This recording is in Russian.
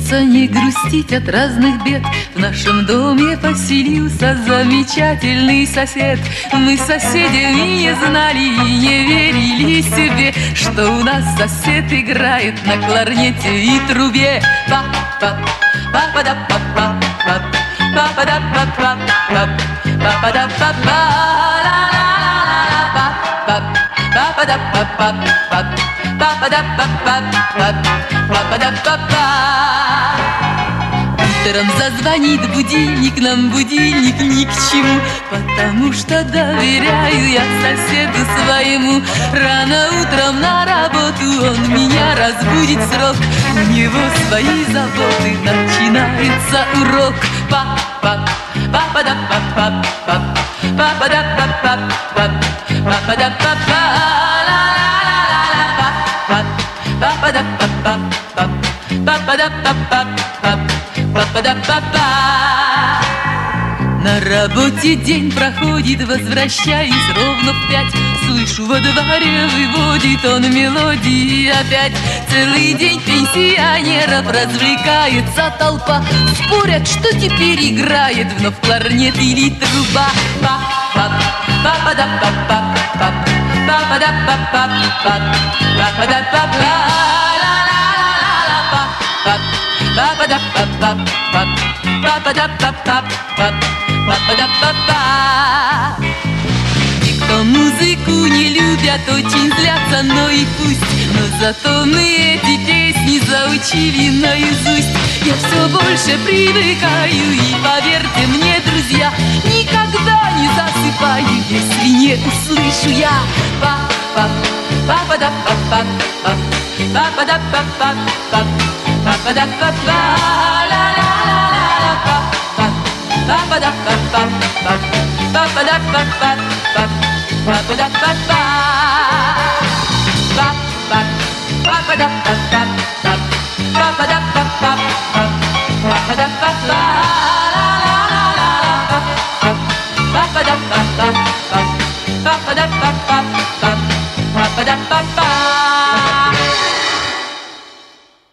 Стараться не грустить от разных бед. В нашем доме поселился замечательный сосед. Мы с соседями не знали и не верили себе, что у нас сосед играет на кларнете и трубе. Па-па, па-па-да-па-па, па-па-да-па-па, па-па-да-па-па, ла-ла-ла-ла-ла, па-па-да-па-па, па-па-да-па-па. Утром зазвонит будильник, нам будильник ни к чему, потому что доверяю я соседу своему. Рано утром на работу он меня разбудит срок, у него свои заботы, начинается урок. Па-па, па-па-да-па-па, па-па-да-па-па, па-па-да-па-па, ла-ла-ла-ла-ла, па-па-да-па-па, па-па-да-па-па, па-па-да-па-па. На работе день проходит, возвращаюсь ровно в 5. Слышу, во дворе выводит он мелодии опять. Целый день пенсионеров развлекается толпа. Спорят, что теперь играет, вновь кларнет или труба. Па-па-па-па-па-па, па-па-да-па-па-па, па-па-да-па-па, ла-ла-ла-ла-ла, па-па-да-па-па-па, па-па-да-па-па-па, па-па-да-па-па. И кто музыку не любят, очень злятся, но и пусть. Но зато мы эти песни заучили наизусть. Я все больше привыкаю, и поверьте мне, друзья, никогда не засыпаю, если не услышу я па-па, па-па-да-па-па, па-па-да-па-па, па-па-да-па-па, ла-ла-ла-ла-ла, па-па-да-па-па, па-па-да-па-па, па-па-да-па-па, па-па, па-па-да-па-па.